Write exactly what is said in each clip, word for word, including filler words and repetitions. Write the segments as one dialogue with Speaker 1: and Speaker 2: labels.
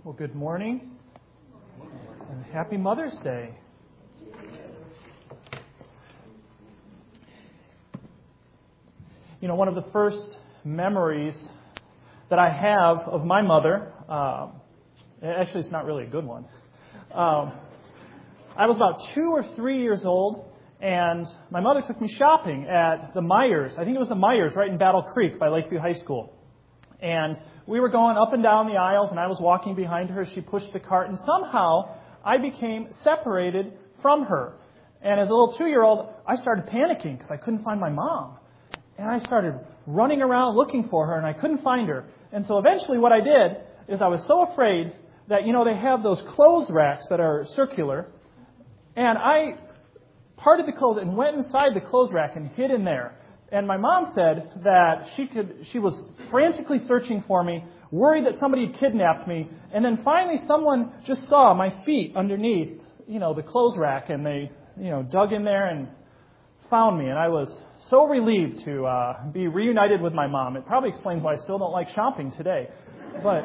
Speaker 1: Well, good morning and happy Mother's Day. You know, one of the first memories that I have of my mother, um, actually it's not really a good one. Um, I was about two or three years old, and my mother took me shopping at the Myers. I think it was the Myers right in Battle Creek by Lakeview High School. And we were going up and down the aisles, and I was walking behind her. She pushed the cart, and somehow I became separated from her. And as a little two-year-old, I started panicking because I couldn't find my mom. And I started running around looking for her, and I couldn't find her. And so eventually what I did is I was so afraid that, you know, they have those clothes racks that are circular. And I parted the clothes and went inside the clothes rack and hid in there. And my mom said that she could, she was frantically searching for me, worried that somebody had kidnapped me. And then finally someone just saw my feet underneath, you know, the clothes rack, and they, you know, dug in there and found me. And I was so relieved to uh, be reunited with my mom. It probably explains why I still don't like shopping today. But,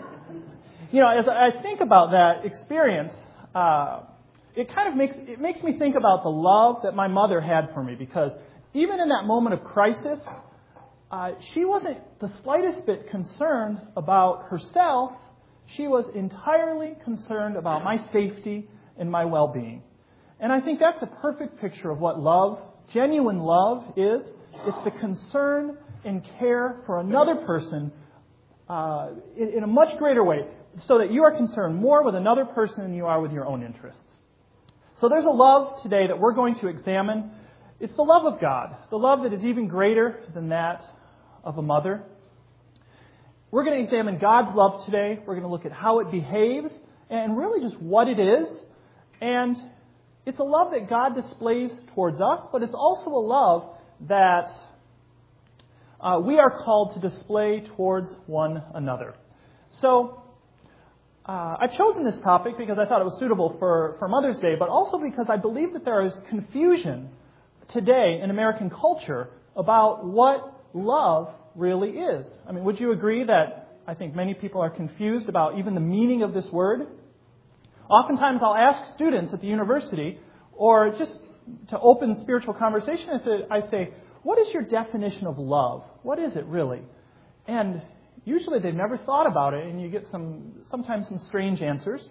Speaker 1: you know, as I think about that experience, uh, it kind of makes, it makes me think about the love that my mother had for me, because even in that moment of crisis, uh, she wasn't the slightest bit concerned about herself. She was entirely concerned about my safety and my well-being. And I think that's a perfect picture of what love, genuine love, is. It's the concern and care for another person uh, in, in a much greater way, so that you are concerned more with another person than you are with your own interests. So there's a love today that we're going to examine. It's the love of God, the love that is even greater than that of a mother. We're going to examine God's love today. We're going to look at how it behaves and really just what it is. And it's a love that God displays towards us, but it's also a love that uh, we are called to display towards one another. So uh, I've chosen this topic because I thought it was suitable for, for Mother's Day, but also because I believe that there is confusion today in American culture about what love really is. I mean, would you agree that I think many people are confused about even the meaning of this word? Oftentimes I'll ask students at the university, or just to open spiritual conversation, I say, I say, what is your definition of love? What is it really? And usually they've never thought about it, and you get some sometimes some strange answers.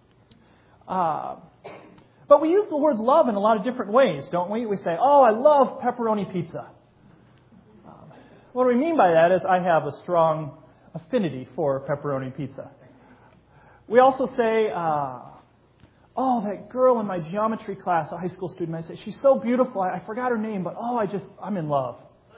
Speaker 1: Uh, But we use the word love in a lot of different ways, don't we? We say, oh, I love pepperoni pizza. Um, what we mean by that is I have a strong affinity for pepperoni pizza. We also say, uh, oh, that girl in my geometry class, a high school student, I say, she's so beautiful, I, I forgot her name, but oh, I just, I'm in love.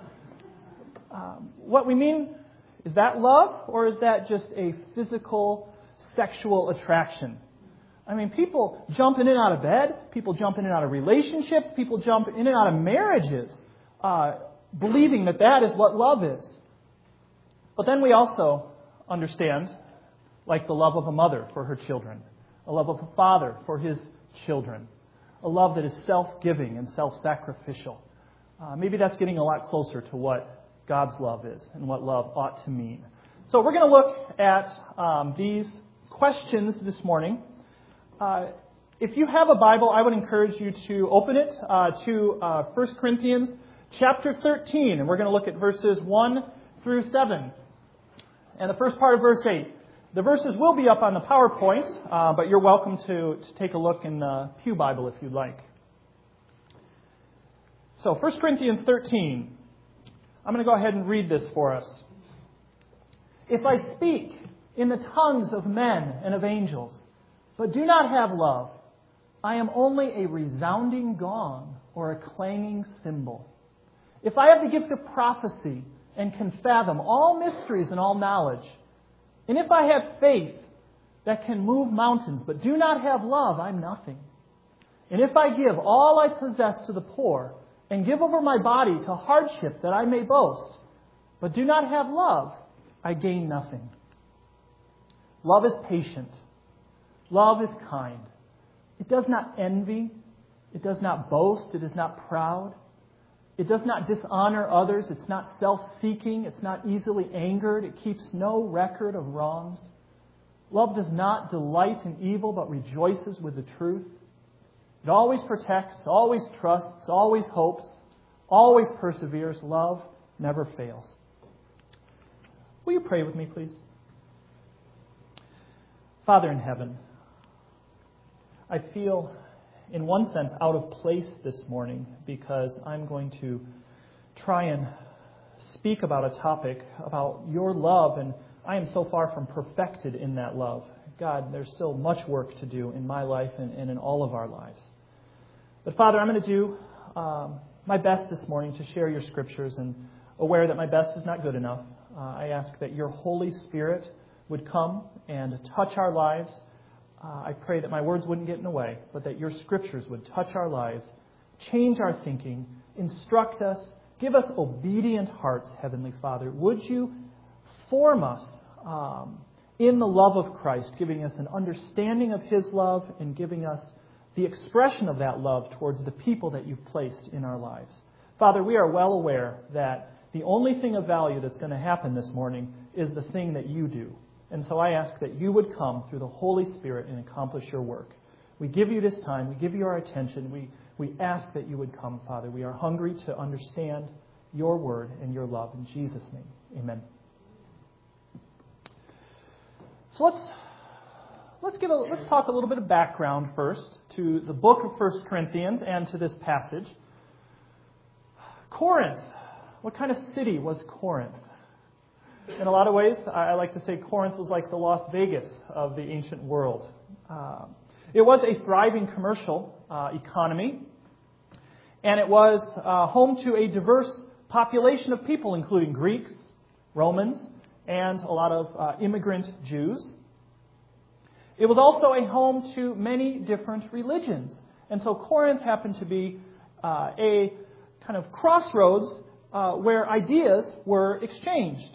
Speaker 1: Um, what we mean, is that love, or is that just a physical, sexual attraction? I mean, people jump in and out of bed, people jump in and out of relationships, people jump in and out of marriages, uh, believing that that is what love is. But then we also understand, like the love of a mother for her children, a love of a father for his children, a love that is self-giving and self-sacrificial. Uh, maybe that's getting a lot closer to what God's love is and what love ought to mean. So we're going to look at um, these questions this morning. Uh, if you have a Bible, I would encourage you to open it uh, to uh, First Corinthians chapter thirteen, and we're going to look at verses one through seven. And the first part of verse eight. The verses will be up on the PowerPoint, uh, but you're welcome to, to take a look in the Pew Bible if you'd like. So, First Corinthians thirteen. I'm going to go ahead and read this for us. If I speak in the tongues of men and of angels, but do not have love, I am only a resounding gong or a clanging cymbal. If I have the gift of prophecy and can fathom all mysteries and all knowledge, and if I have faith that can move mountains, but do not have love, I'm nothing. And if I give all I possess to the poor, and give over my body to hardship that I may boast, but do not have love, I gain nothing. Love is patient. Love is kind. It does not envy. It does not boast. It is not proud. It does not dishonor others. It's not self-seeking. It's not easily angered. It keeps no record of wrongs. Love does not delight in evil, but rejoices with the truth. It always protects, always trusts, always hopes, always perseveres. Love never fails. Will you pray with me, please? Father in heaven, I feel, in one sense, out of place this morning because I'm going to try and speak about a topic about your love, and I am so far from perfected in that love. God, there's still much work to do in my life and, and in all of our lives. But Father, I'm going to do um, my best this morning to share your scriptures, and aware that my best is not good enough. Uh, I ask that your Holy Spirit would come and touch our lives. Uh, I pray that my words wouldn't get in the way, but that your scriptures would touch our lives, change our thinking, instruct us, give us obedient hearts, Heavenly Father. Would you form us um, in the love of Christ, giving us an understanding of His love and giving us the expression of that love towards the people that you've placed in our lives. Father, we are well aware that the only thing of value that's going to happen this morning is the thing that you do. And so I ask that you would come through the Holy Spirit and accomplish your work. We give you this time. We give you our attention. We, we ask that you would come, Father. We are hungry to understand your word and your love. In Jesus' name, amen. So let's let's give a, let's talk a little bit of background first to the book of First Corinthians and to this passage. Corinth. What kind of city was Corinth? In a lot of ways, I like to say Corinth was like the Las Vegas of the ancient world. Uh, it was a thriving commercial uh, economy, and it was uh, home to a diverse population of people, including Greeks, Romans, and a lot of uh, immigrant Jews. It was also a home to many different religions. And so Corinth happened to be uh, a kind of crossroads uh, where ideas were exchanged.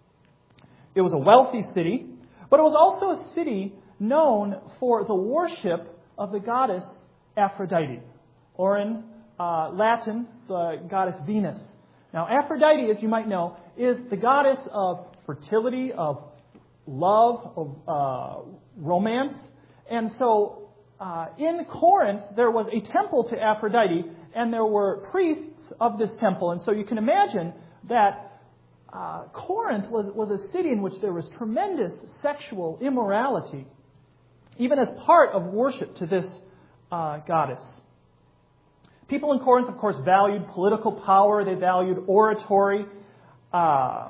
Speaker 1: It was a wealthy city, but it was also a city known for the worship of the goddess Aphrodite, or in uh, Latin, the goddess Venus. Now, Aphrodite, as you might know, is the goddess of fertility, of love, of uh, romance. And so uh, in Corinth, there was a temple to Aphrodite, and there were priests of this temple. And so you can imagine that uh, Corinth was, was a city in which there was tremendous sexual immorality, even as part of worship to this uh, goddess. People in Corinth, of course, valued political power. They valued oratory. Uh,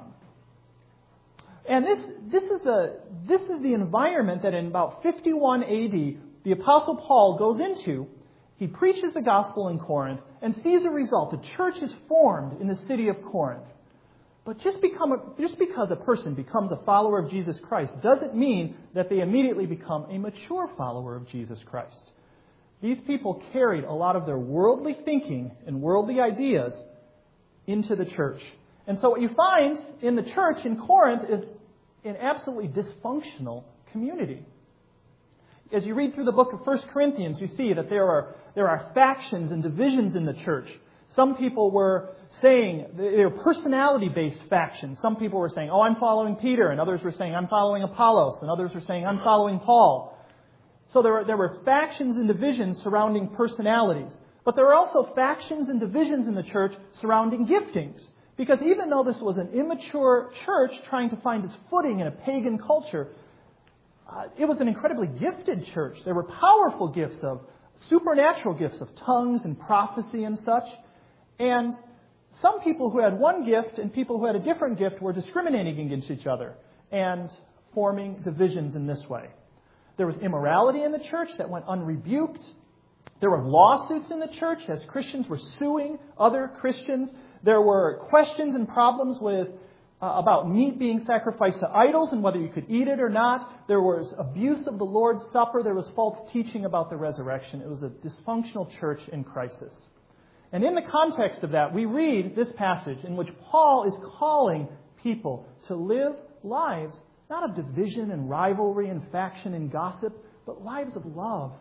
Speaker 1: and this this is the this is the environment that in about fifty-one A D the Apostle Paul goes into. He preaches the gospel in Corinth and sees a result. The church is formed in the city of Corinth. But just become a, just because a person becomes a follower of Jesus Christ doesn't mean that they immediately become a mature follower of Jesus Christ. These people carried a lot of their worldly thinking and worldly ideas into the church. And so what you find in the church in Corinth is an absolutely dysfunctional community. As you read through the book of First Corinthians, you see that there are there are factions and divisions in the church. Some people were saying, they were personality-based factions. Some people were saying, oh, I'm following Peter, and others were saying, I'm following Apollos, and others were saying, I'm following Paul. So there were, there were factions and divisions surrounding personalities. But there were also factions and divisions in the church surrounding giftings. Because even though this was an immature church trying to find its footing in a pagan culture, uh, it was an incredibly gifted church. There were powerful gifts of supernatural gifts of tongues and prophecy and such. And some people who had one gift and people who had a different gift were discriminating against each other and forming divisions in this way. There was immorality in the church that went unrebuked. There were lawsuits in the church as Christians were suing other Christians. There were questions and problems with uh, about meat being sacrificed to idols and whether you could eat it or not. There was abuse of the Lord's Supper. There was false teaching about the resurrection. It was a dysfunctional church in crisis. And in the context of that, we read this passage in which Paul is calling people to live lives not of division and rivalry and faction and gossip, but lives of love.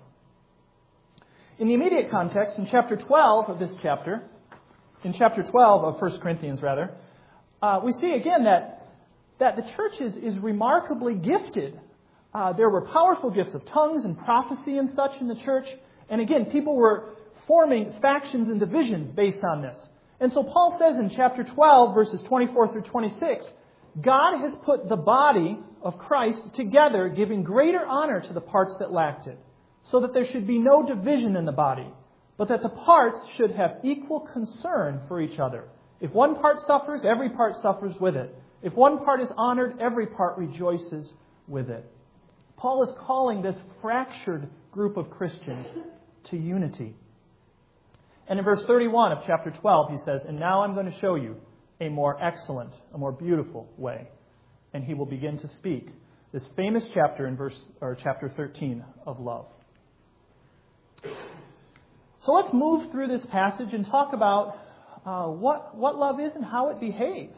Speaker 1: In the immediate context, in chapter twelve of this chapter, in chapter twelve of First Corinthians, rather, uh, we see again that, that the church is, is remarkably gifted. Uh, there were powerful gifts of tongues and prophecy and such in the church. And again, people were forming factions and divisions based on this. And so Paul says in chapter twelve, verses twenty-four through twenty-six, God has put the body of Christ together, giving greater honor to the parts that lacked it, so that there should be no division in the body, but that the parts should have equal concern for each other. If one part suffers, every part suffers with it. If one part is honored, every part rejoices with it. Paul is calling this fractured group of Christians to unity. And in verse thirty-one of chapter twelve, he says, "And now I'm going to show you a more excellent, a more beautiful way." And he will begin to speak this famous chapter in verse or chapter thirteen of love. So let's move through this passage and talk about uh, what, what love is and how it behaves.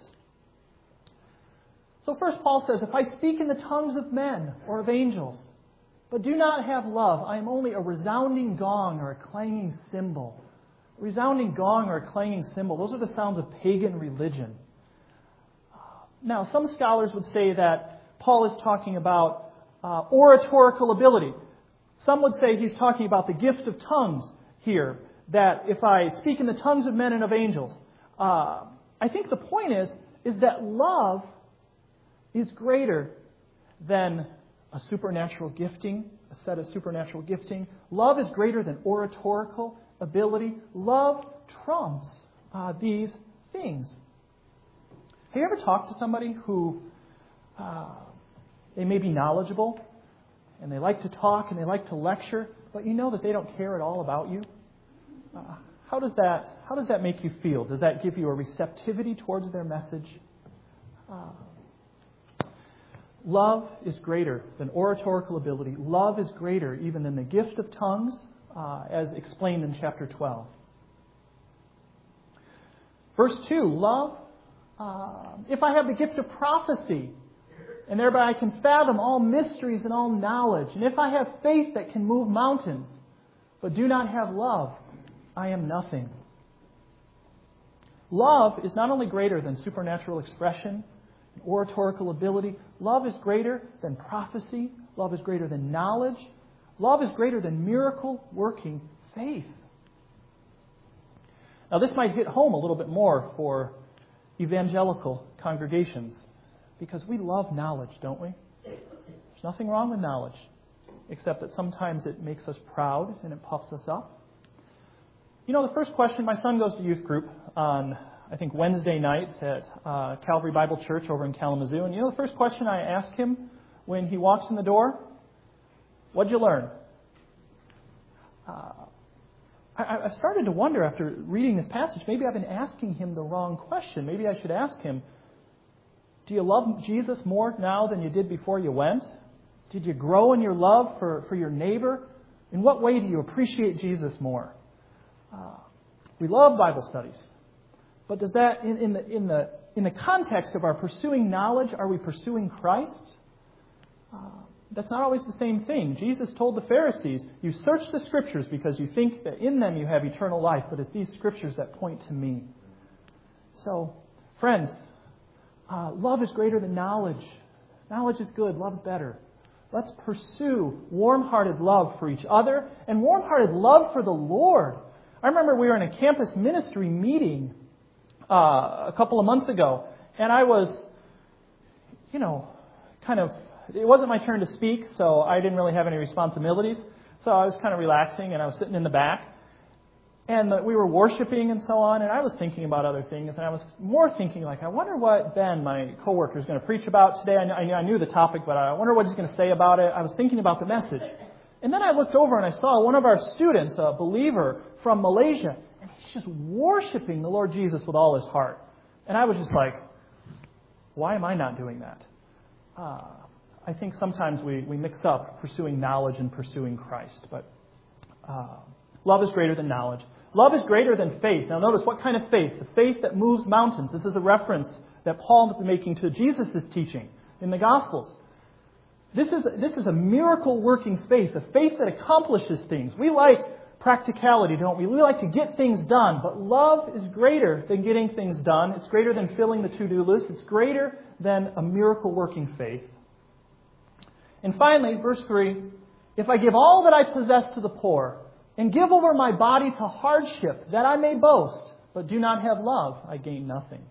Speaker 1: So first Paul says, "If I speak in the tongues of men or of angels, but do not have love, I am only a resounding gong or a clanging cymbal." A resounding gong or a clanging cymbal, those are the sounds of pagan religion. Now, some scholars would say that Paul is talking about uh, oratorical ability. Some would say he's talking about the gift of tongues here, that if I speak in the tongues of men and of angels. Uh, I think the point is, is that love is greater than a supernatural gifting, a set of supernatural gifting. Love is greater than oratorical ability. Love trumps uh, these things. Have you ever talked to somebody who uh, they may be knowledgeable and they like to talk and they like to lecture, but you know that they don't care at all about you? Uh, how does that how does that make you feel? Does that give you a receptivity towards their message? Uh, love is greater than oratorical ability. Love is greater even than the gift of tongues, uh, as explained in chapter twelve. Verse two, love. Uh, if I have the gift of prophecy, and thereby I can fathom all mysteries and all knowledge, and if I have faith that can move mountains, but do not have love, I am nothing. Love is not only greater than supernatural expression, oratorical ability. Love is greater than prophecy. Love is greater than knowledge. Love is greater than miracle-working faith. Now, this might hit home a little bit more for evangelical congregations, because we love knowledge, don't we? There's nothing wrong with knowledge, except that sometimes it makes us proud and it puffs us up. You know, the first question, my son goes to youth group on, I think, Wednesday nights at uh, Calvary Bible Church over in Kalamazoo. And you know the first question I ask him when he walks in the door? What'd you learn? Uh, I, I've started to wonder after reading this passage, maybe I've been asking him the wrong question. Maybe I should ask him, do you love Jesus more now than you did before you went? Did you grow in your love for, for your neighbor? In what way do you appreciate Jesus more? Uh, we love Bible studies. But does that, in, in the in the in the context of our pursuing knowledge, are we pursuing Christ? Uh, that's not always the same thing. Jesus told the Pharisees, "You search the Scriptures because you think that in them you have eternal life, but it's these Scriptures that point to me." So, friends, uh, love is greater than knowledge. Knowledge is good. Love's better. Let's pursue warm-hearted love for each other and warm-hearted love for the Lord. I remember we were in a campus ministry meeting uh, a couple of months ago, and I was, you know, kind of, it wasn't my turn to speak, so I didn't really have any responsibilities. So I was kind of relaxing, and I was sitting in the back, and we were worshiping and so on, and I was thinking about other things, and I was more thinking, like, I wonder what Ben, my coworker, is going to preach about today. I, knew, I knew the topic, but I wonder what he's going to say about it. I was thinking about the message. And then I looked over and I saw one of our students, a believer from Malaysia, and he's just worshiping the Lord Jesus with all his heart. And I was just like, why am I not doing that? Uh, I think sometimes we, we mix up pursuing knowledge and pursuing Christ. But uh, love is greater than knowledge. Love is greater than faith. Now notice, what kind of faith? The faith that moves mountains. This is a reference that Paul is making to Jesus' teaching in the Gospels. This is, this is a miracle-working faith, a faith that accomplishes things. We like practicality, don't we? We like to get things done, but love is greater than getting things done. It's greater than filling the to-do list. It's greater than a miracle-working faith. And finally, verse three, if I give all that I possess to the poor and give over my body to hardship that I may boast, but do not have love, I gain nothing.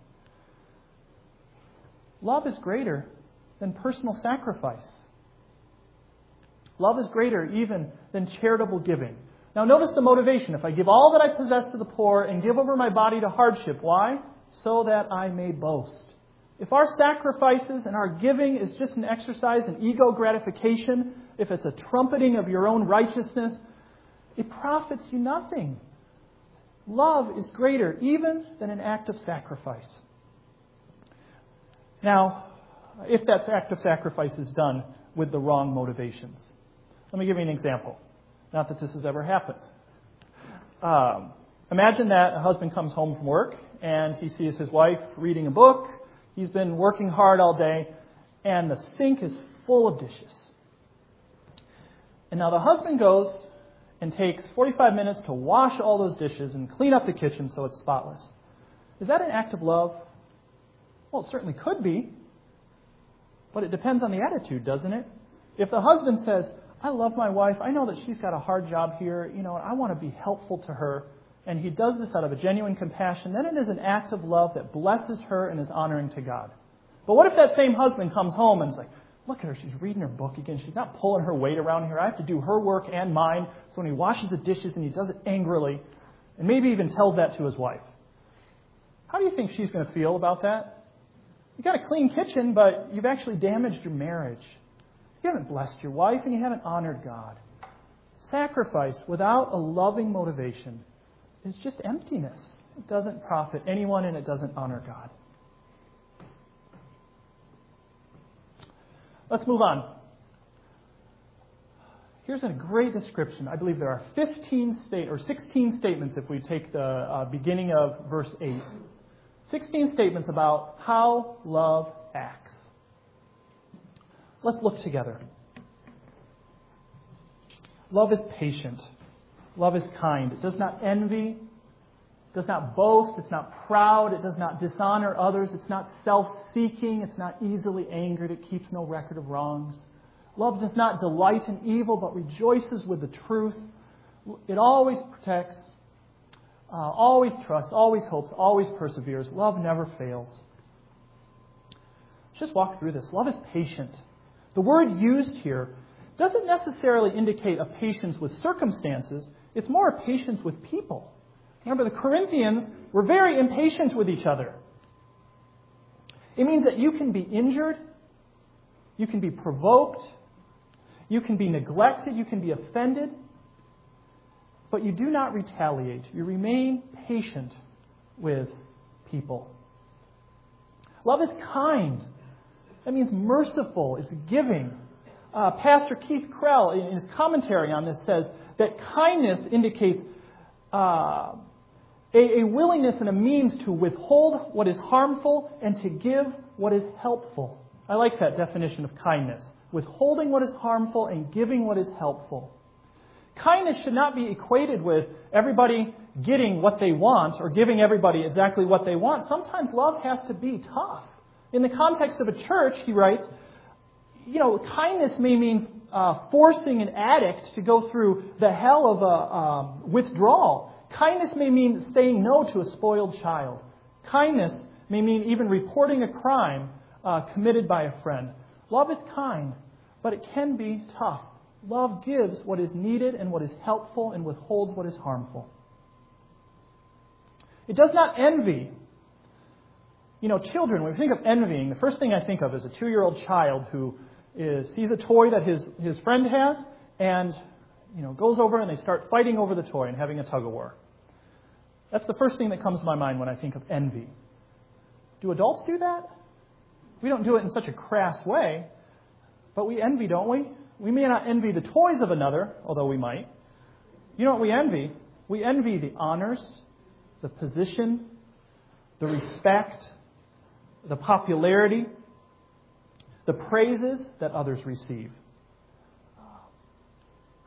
Speaker 1: Love is greater than personal sacrifice. Love is greater even than charitable giving. Now notice the motivation. If I give all that I possess to the poor and give over my body to hardship. Why? So that I may boast. If our sacrifices and our giving is just an exercise in ego gratification, if it's a trumpeting of your own righteousness, it profits you nothing. Love is greater even than an act of sacrifice. Now, if that act of sacrifice is done with the wrong motivations. Let me give you an example. Not that this has ever happened. Um, imagine that a husband comes home from work and he sees his wife reading a book. He's been working hard all day and the sink is full of dishes. And now the husband goes and takes forty-five minutes to wash all those dishes and clean up the kitchen so it's spotless. Is that an act of love? Well, it certainly could be. But it depends on the attitude, doesn't it? If the husband says, I love my wife, I know that she's got a hard job here, you know, I want to be helpful to her, and he does this out of a genuine compassion, then it is an act of love that blesses her and is honoring to God. But what if that same husband comes home and is like, look at her, she's reading her book again, she's not pulling her weight around here, I have to do her work and mine, so when he washes the dishes and he does it angrily, and maybe even tells that to his wife. How do you think she's going to feel about that? You've got a clean kitchen, but you've actually damaged your marriage. You haven't blessed your wife and you haven't honored God. Sacrifice without a loving motivation is just emptiness. It doesn't profit anyone and it doesn't honor God. Let's move on. Here's a great description. I believe there are fifteen state or sixteen statements if we take the uh, beginning of verse eight. sixteen statements about how love acts. Let's look together. Love is patient. Love is kind. It does not envy. It does not boast. It's not proud. It does not dishonor others. It's not self-seeking. It's not easily angered. It keeps no record of wrongs. Love does not delight in evil, but rejoices with the truth. It always protects, uh, always trusts, always hopes, always perseveres. Love never fails. Let's just walk through this. Love is patient. The word used here doesn't necessarily indicate a patience with circumstances. It's more a patience with people. Remember, the Corinthians were very impatient with each other. It means that you can be injured, you can be provoked, you can be neglected, you can be offended, but you do not retaliate. You remain patient with people. Love is kind. That means merciful. It's giving. Uh, Pastor Keith Krell, in his commentary on this, says that kindness indicates uh, a, a willingness and a means to withhold what is harmful and to give what is helpful. I like that definition of kindness. Withholding what is harmful and giving what is helpful. Kindness should not be equated with everybody getting what they want or giving everybody exactly what they want. Sometimes love has to be tough. In the context of a church, he writes, you know, kindness may mean uh, forcing an addict to go through the hell of a um, withdrawal. Kindness may mean saying no to a spoiled child. Kindness may mean even reporting a crime uh, committed by a friend. Love is kind, but it can be tough. Love gives what is needed and what is helpful and withholds what is harmful. It does not envy. You know, children, when we think of envying, the first thing I think of is a two-year-old child who is sees a toy that his, his friend has and, you know, goes over and they start fighting over the toy and having a tug-of-war. That's the first thing that comes to my mind when I think of envy. Do adults do that? We don't do it in such a crass way, but we envy, don't we? We may not envy the toys of another, although we might. You know what we envy? We envy the honors, the position, the respect, the popularity, the praises that others receive.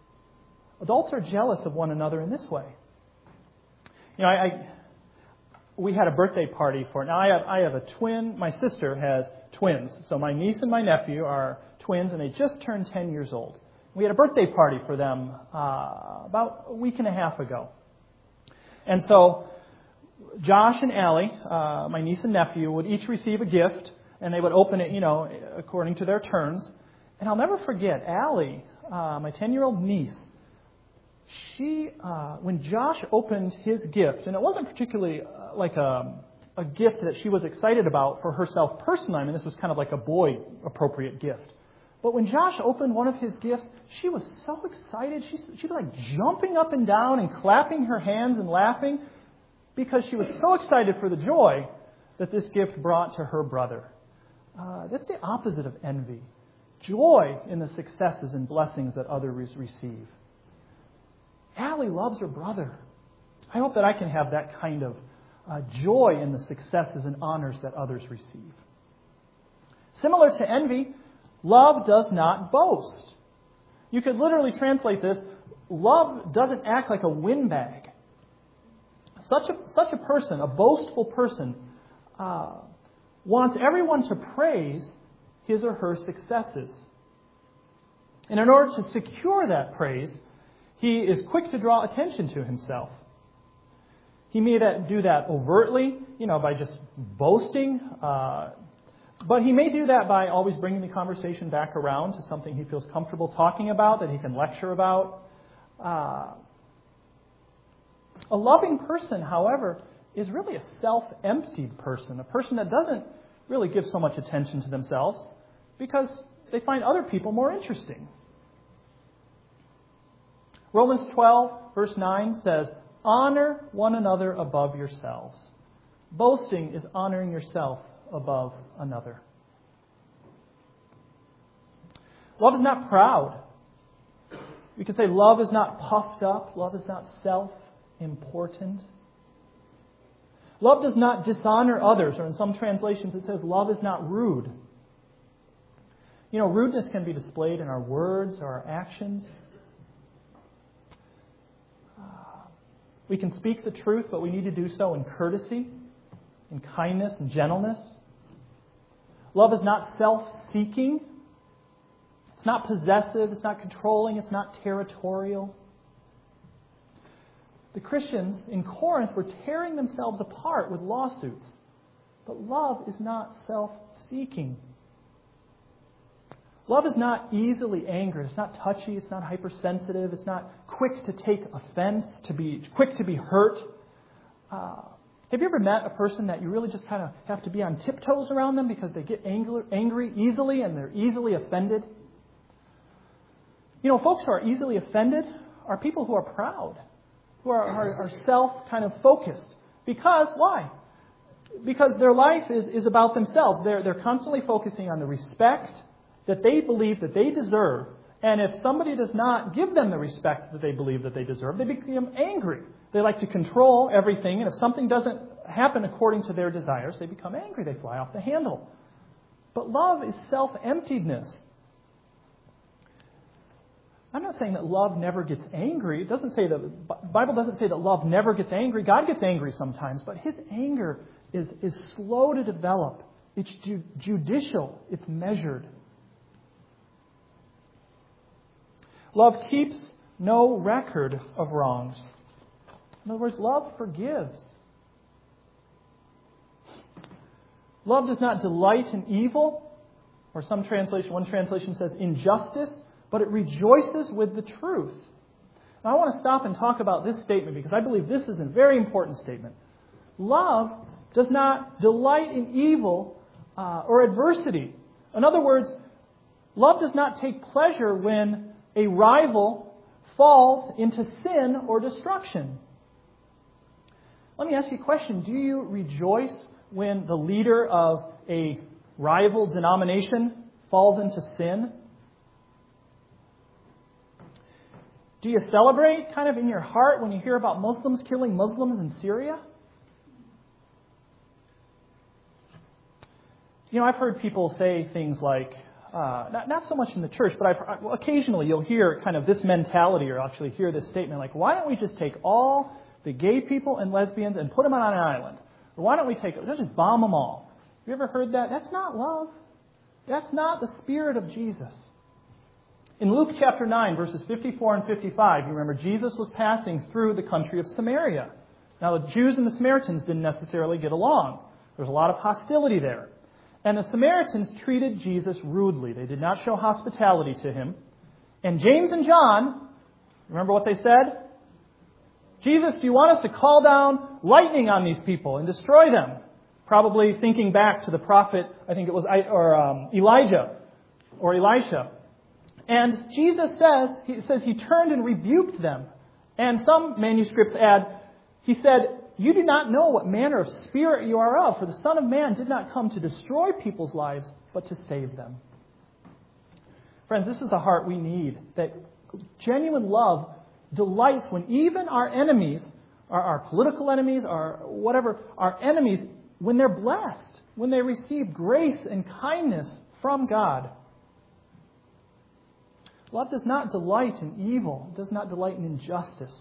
Speaker 1: Adults are jealous of one another in this way. You know, I, we had a birthday party for, now I have, I have a twin, my sister has twins. So my niece and my nephew are twins, and they just turned ten years old. We had a birthday party for them uh, about a week and a half ago. And so Josh and Allie, uh, my niece and nephew, would each receive a gift, and they would open it, you know, according to their turns. And I'll never forget, Allie, uh, my ten-year-old niece, she, uh, when Josh opened his gift, and it wasn't particularly uh, like a, a gift that she was excited about for herself personally. I mean, this was kind of like a boy-appropriate gift. But when Josh opened one of his gifts, she was so excited. She, she was like jumping up and down and clapping her hands and laughing because she was so excited for the joy that this gift brought to her brother. Uh, that's the opposite of envy. Joy in the successes and blessings that others receive. Allie loves her brother. I hope that I can have that kind of uh, joy in the successes and honors that others receive. Similar to envy, love does not boast. You could literally translate this, love doesn't act like a windbag. Such a, such a person, a boastful person, uh, wants everyone to praise his or her successes. And in order to secure that praise, he is quick to draw attention to himself. He may that, do that overtly, you know, by just boasting, uh, but he may do that by always bringing the conversation back around to something he feels comfortable talking about, that he can lecture about. Uh, a loving person, however, is really a self-emptied person, a person that doesn't really give so much attention to themselves because they find other people more interesting. Romans twelve, verse nine says, "Honor one another above yourselves." Boasting is honoring yourself above another. Love is not proud. We could say love is not puffed up. Love is not self-important. Love does not dishonor others, or in some translations it says love is not rude. You know, rudeness can be displayed in our words or our actions. We can speak the truth, but we need to do so in courtesy, in kindness and gentleness. Love is not self-seeking. It's not possessive. It's not controlling. It's not territorial. The Christians in Corinth were tearing themselves apart with lawsuits. But love is not self-seeking. Love is not easily angered. It's not touchy. It's not hypersensitive. It's not quick to take offense, to be quick to be hurt. Uh, have you ever met a person that you really just kind of have to be on tiptoes around them because they get angry, angry easily and they're easily offended? You know, folks who are easily offended are people who are proud, who are, are, are self kind of focused. Because, why? Because their life is, is about themselves. They're, they're constantly focusing on the respect that they believe that they deserve. And if somebody does not give them the respect that they believe that they deserve, they become angry. They like to control everything. And if something doesn't happen according to their desires, they become angry. They fly off the handle. But love is self-emptiedness. I'm not saying that love never gets angry. It doesn't say that, the Bible doesn't say that love never gets angry. God gets angry sometimes, but His anger is, is slow to develop. It's ju- judicial. It's measured. Love keeps no record of wrongs. In other words, love forgives. Love does not delight in evil, or some translation, one translation says injustice, but it rejoices with the truth. Now, I want to stop and talk about this statement because I believe this is a very important statement. Love does not delight in evil uh, or adversity. In other words, love does not take pleasure when a rival falls into sin or destruction. Let me ask you a question. Do you rejoice when the leader of a rival denomination falls into sin? Do you celebrate kind of in your heart when you hear about Muslims killing Muslims in Syria? You know, I've heard people say things like, Uh, not, not so much in the church, but I've, well, occasionally you'll hear kind of this mentality, or actually hear this statement like, why don't we just take all the gay people and lesbians and put them on an island? Or why don't we take, let's just bomb them all. Have you ever heard that? That's not love. That's not the spirit of Jesus. In Luke chapter nine, verses fifty-four and fifty-five, you remember Jesus was passing through the country of Samaria. Now, the Jews and the Samaritans didn't necessarily get along. There was a lot of hostility there. And the Samaritans treated Jesus rudely. They did not show hospitality to him. And James and John, remember what they said? Jesus, do you want us to call down lightning on these people and destroy them? Probably thinking back to the prophet, I think it was or um, Elijah or Elisha. And Jesus says, he says he turned and rebuked them. And some manuscripts add, he said, you do not know what manner of spirit you are of, for the Son of Man did not come to destroy people's lives, but to save them. Friends, this is the heart we need, that genuine love delights when even our enemies, our, our political enemies, our whatever, our enemies, when they're blessed, when they receive grace and kindness from God. Love does not delight in evil. It does not delight in injustice.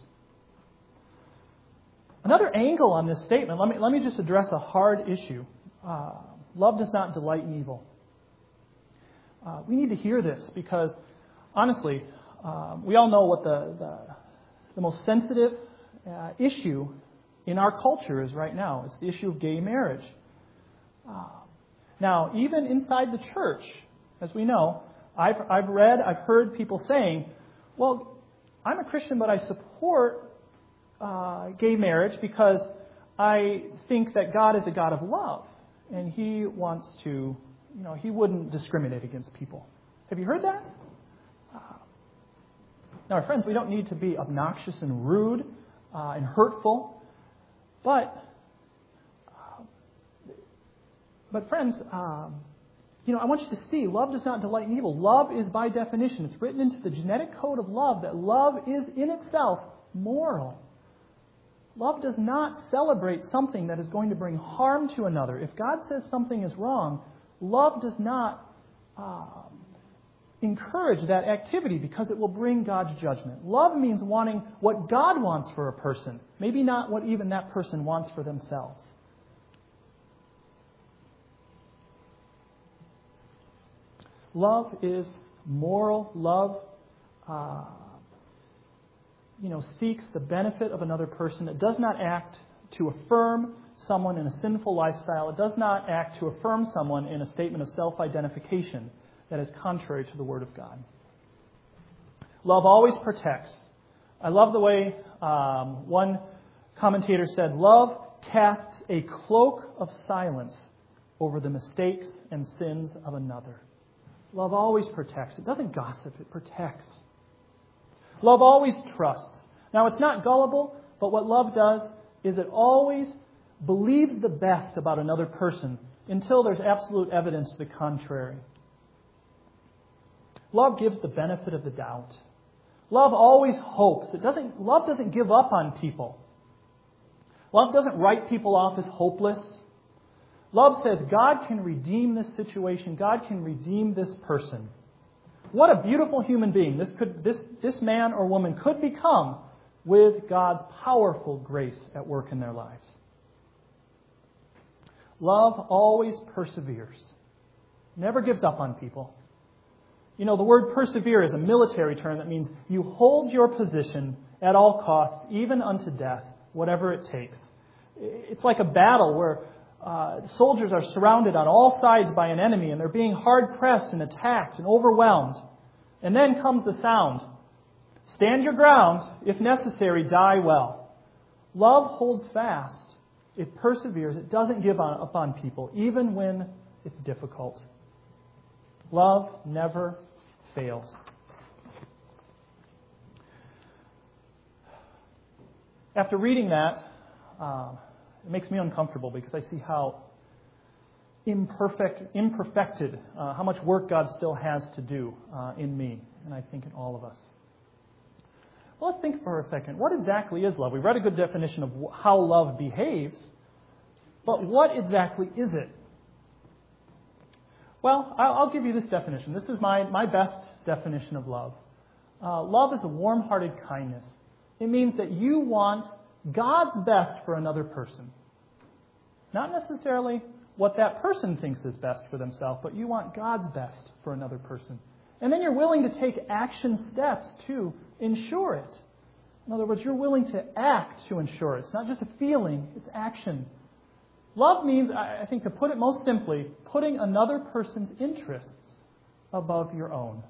Speaker 1: Another angle on this statement, let me, let me just address a hard issue. Uh, love does not delight in evil. Uh, we need to hear this because, honestly, uh, we all know what the, the, the most sensitive uh, issue in our culture is right now. It's the issue of gay marriage. Uh, now, even inside the church, as we know, I've, I've read, I've heard people saying, well, I'm a Christian, but I support uh, gay marriage because I think that God is a God of love. And He wants to, you know, He wouldn't discriminate against people. Have you heard that? Uh, now, friends, we don't need to be obnoxious and rude uh, and hurtful. But, uh, but friends, um, you know, I want you to see, love does not delight in evil. Love is by definition, it's written into the genetic code of love that love is in itself moral. Love does not celebrate something that is going to bring harm to another. If God says something is wrong, love does not uh, encourage that activity because it will bring God's judgment. Love means wanting what God wants for a person, maybe not what even that person wants for themselves. Love is moral. Love, uh, you know, seeks the benefit of another person. It does not act to affirm someone in a sinful lifestyle. It does not act to affirm someone in a statement of self-identification that is contrary to the Word of God. Love always protects. I love the way um, one commentator said, love casts a cloak of silence over the mistakes and sins of another. Love always protects. It doesn't gossip, it protects. Love always trusts. Now, it's not gullible, but what love does is it always believes the best about another person until there's absolute evidence to the contrary. Love gives the benefit of the doubt. Love always hopes. It doesn't, love doesn't give up on people. Love doesn't write people off as hopeless. Love says God can redeem this situation. God can redeem this person. What a beautiful human being this could, this, this man or woman could become with God's powerful grace at work in their lives. Love always perseveres. Never gives up on people. You know, the word persevere is a military term that means you hold your position at all costs, even unto death, whatever it takes. It's like a battle where uh, soldiers are surrounded on all sides by an enemy and they're being hard-pressed and attacked and overwhelmed. And then comes the sound, stand your ground, if necessary, die well. Love holds fast. It perseveres. It doesn't give up on people, even when it's difficult. Love never fails. After reading that, uh, it makes me uncomfortable because I see how imperfect, imperfected, uh, how much work God still has to do uh, in me, and I think in all of us. Well, let's think for a second. What exactly is love? We read a good definition of how love behaves, but what exactly is it? Well, I'll give you this definition. This is my, my best definition of love. Uh, love is a warm-hearted kindness. It means that you want God's best for another person. Not necessarily what that person thinks is best for themselves, but you want God's best for another person. And then you're willing to take action steps to ensure it. In other words, you're willing to act to ensure it. It's not just a feeling, it's action. Love means, I think to put it most simply, putting another person's interests above your own.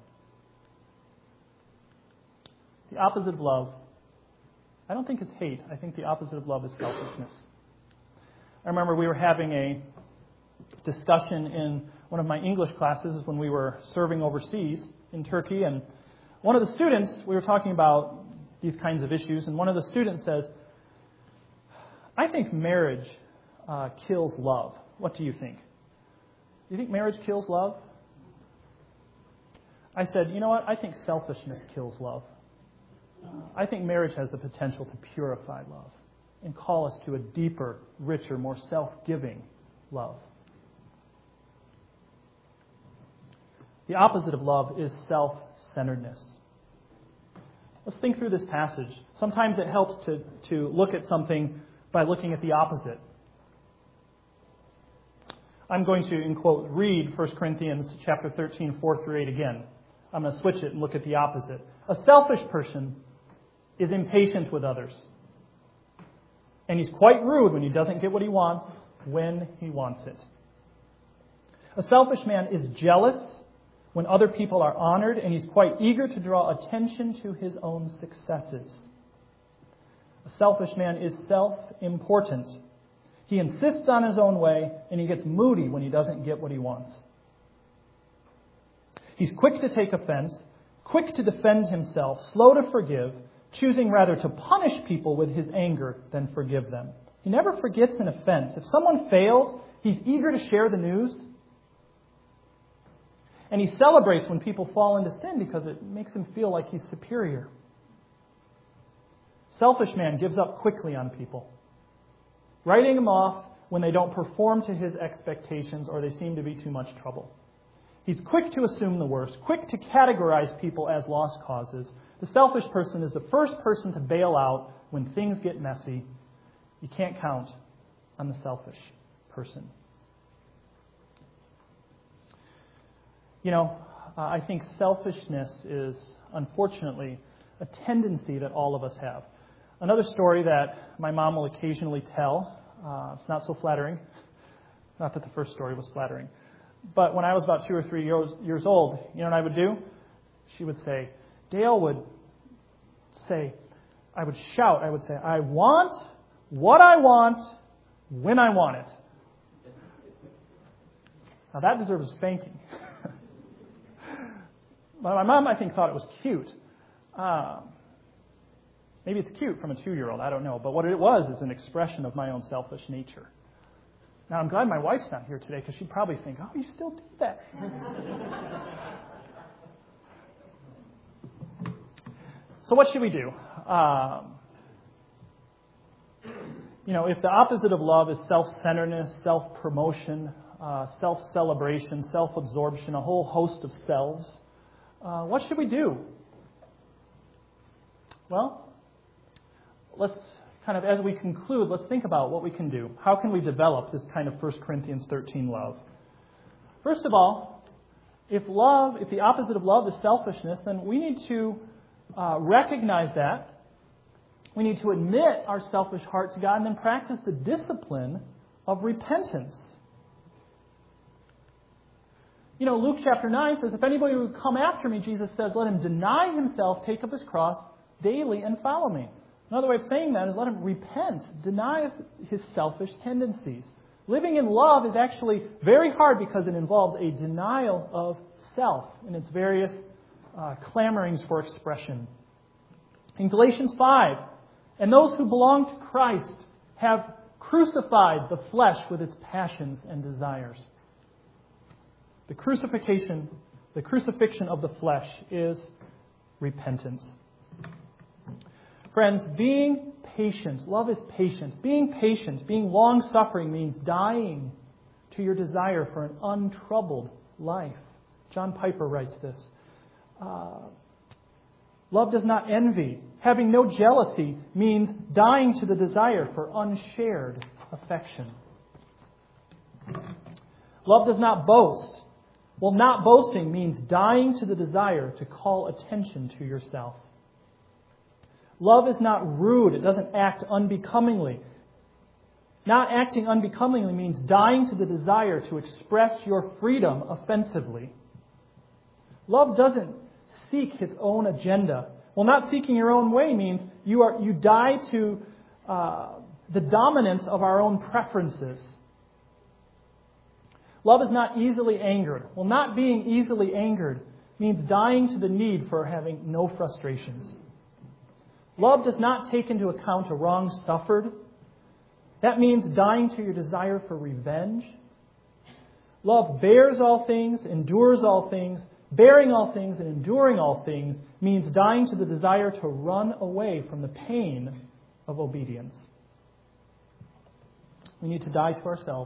Speaker 1: The opposite of love, I don't think it's hate. I think the opposite of love is selfishness. I remember we were having a discussion in one of my English classes when we were serving overseas in Turkey, and one of the students, we were talking about these kinds of issues, and one of the students says, I think marriage uh, kills love. What do you think? Do you think marriage kills love? I said, you know what? I think selfishness kills love. I think marriage has the potential to purify love and call us to a deeper, richer, more self-giving love. The opposite of love is self-centeredness. Let's think through this passage. Sometimes it helps to, to look at something by looking at the opposite. I'm going to, in quote, read First Corinthians chapter thirteen, four through eight again. I'm going to switch it and look at the opposite. A selfish person is impatient with others. And he's quite rude when he doesn't get what he wants, when he wants it. A selfish man is jealous when other people are honored, and he's quite eager to draw attention to his own successes. A selfish man is self-important. He insists on his own way, and he gets moody when he doesn't get what he wants. He's quick to take offense, quick to defend himself, slow to forgive, choosing rather to punish people with his anger than forgive them. He never forgets an offense. If someone fails, he's eager to share the news. And he celebrates when people fall into sin because it makes him feel like he's superior. Selfish man gives up quickly on people, writing them off when they don't perform to his expectations or they seem to be too much trouble. He's quick to assume the worst, quick to categorize people as lost causes. The selfish person is the first person to bail out when things get messy. You can't count on the selfish person. You know, uh, I think selfishness is, unfortunately, a tendency that all of us have. Another story that my mom will occasionally tell, uh, it's not so flattering. Not that the first story was flattering. But when I was about two or three years, years old, you know what I would do? She would say, Dale would say, I would shout, I would say, I want what I want when I want it. Now that deserves a spanking. But my mom, I think, thought it was cute. Um, maybe it's cute from a two-year-old, I don't know. But what it was is an expression of my own selfish nature. Now, I'm glad my wife's not here today because she'd probably think, oh, you still do that. So what should we do? Um, you know, if the opposite of love is self-centeredness, self-promotion, uh, self-celebration, self-absorption, a whole host of selves, uh, what should we do? Well, let's kind of, as we conclude, let's think about what we can do. How can we develop this kind of First Corinthians thirteen love? First of all, if love, if the opposite of love is selfishness, then we need to uh, recognize that. We need to admit our selfish heart to God and then practice the discipline of repentance. You know, Luke chapter nine says, if anybody would come after me, Jesus says, let him deny himself, take up his cross daily, and follow me. Another way of saying that is let him repent, deny his selfish tendencies. Living in love is actually very hard because it involves a denial of self in its various uh, clamorings for expression. In Galatians five, and those who belong to Christ have crucified the flesh with its passions and desires. The crucifixion, the crucifixion of the flesh is repentance. Friends, being patient, love is patient. Being patient, being long-suffering means dying to your desire for an untroubled life. John Piper writes this. Uh, love does not envy. Having no jealousy means dying to the desire for unshared affection. Love does not boast. Well, not boasting means dying to the desire to call attention to yourself. Love is not rude. It doesn't act unbecomingly. Not acting unbecomingly means dying to the desire to express your freedom offensively. Love doesn't seek its own agenda. Well, not seeking your own way means you are you die to uh, the dominance of our own preferences. Love is not easily angered. Well, not being easily angered means dying to the need for having no frustrations. Love does not take into account a wrong suffered. That means dying to your desire for revenge. Love bears all things, endures all things. Bearing all things and enduring all things means dying to the desire to run away from the pain of obedience. We need to die to ourselves.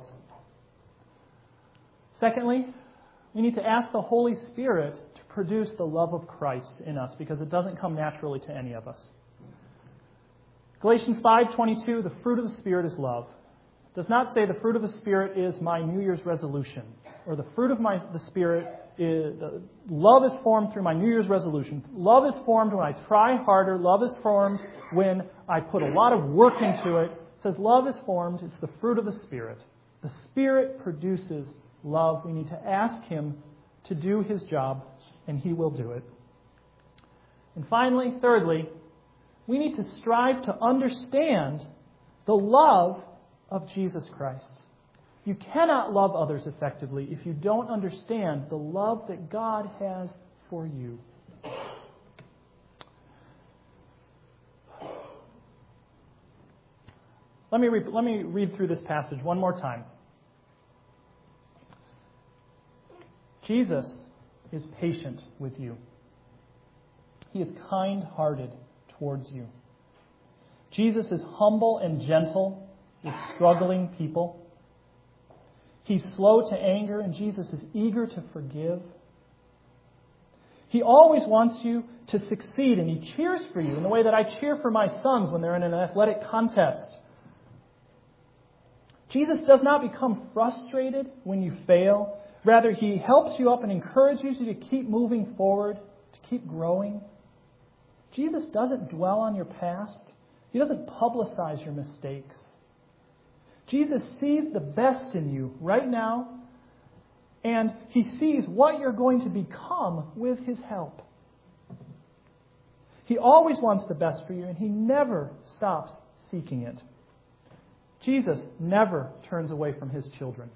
Speaker 1: Secondly, we need to ask the Holy Spirit to produce the love of Christ in us, because it doesn't come naturally to any of us. Galatians five twenty-two, the fruit of the Spirit is love. It does not say the fruit of the Spirit is my New Year's resolution, or the fruit of my the Spirit is, uh, love is formed through my New Year's resolution. Love is formed when I try harder. Love is formed when I put a lot of work into it. It says love is formed. It's the fruit of the Spirit. The Spirit produces love. We need to ask Him to do His job, and He will do it. And finally, thirdly, we need to strive to understand the love of Jesus Christ. You cannot love others effectively if you don't understand the love that God has for you. Let me, re- let me read through this passage one more time. Jesus is patient with you. He is kind-hearted towards you. Jesus is humble and gentle with struggling people. He's slow to anger, and Jesus is eager to forgive. He always wants you to succeed, and He cheers for you in the way that I cheer for my sons when they're in an athletic contest. Jesus does not become frustrated when you fail. Rather, He helps you up and encourages you to keep moving forward, to keep growing. Jesus doesn't dwell on your past. He doesn't publicize your mistakes. Jesus sees the best in you right now, and He sees what you're going to become with His help. He always wants the best for you, and He never stops seeking it. Jesus never turns away from His children.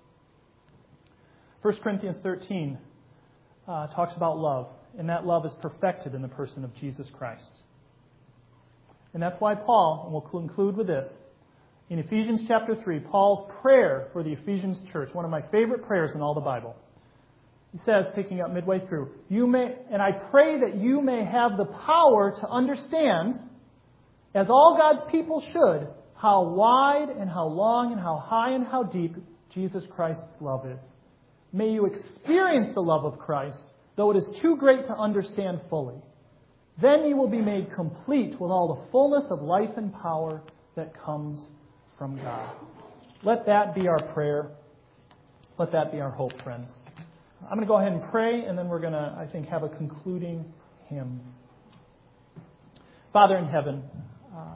Speaker 1: First Corinthians thirteen uh, talks about love, and that love is perfected in the person of Jesus Christ. And that's why Paul, and we'll conclude with this, in Ephesians chapter three, Paul's prayer for the Ephesians church, one of my favorite prayers in all the Bible. He says, picking up midway through, "You may, and I pray that you may have the power to understand, as all God's people should, how wide and how long and how high and how deep Jesus Christ's love is. May you experience the love of Christ, though it is too great to understand fully. Then you will be made complete with all the fullness of life and power that comes from God." Let that be our prayer. Let that be our hope, friends. I'm going to go ahead and pray, and then we're going to, I think, have a concluding hymn. Father in heaven, uh,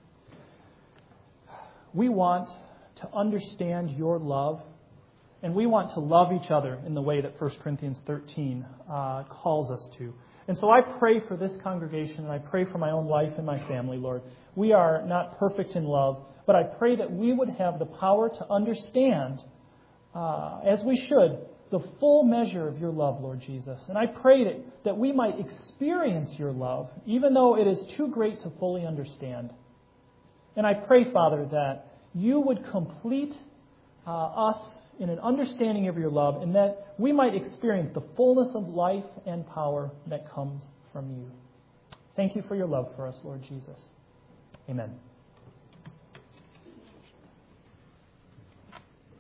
Speaker 1: we want to understand your love, and we want to love each other in the way that First Corinthians thirteen uh, calls us to. And so I pray for this congregation, and I pray for my own life and my family, Lord. We are not perfect in love, but I pray that we would have the power to understand, uh, as we should, the full measure of your love, Lord Jesus. And I pray that, that we might experience your love, even though it is too great to fully understand. And I pray, Father, that you would complete uh, us in an understanding of your love, and that we might experience the fullness of life and power that comes from you. Thank you for your love for us, Lord Jesus. Amen.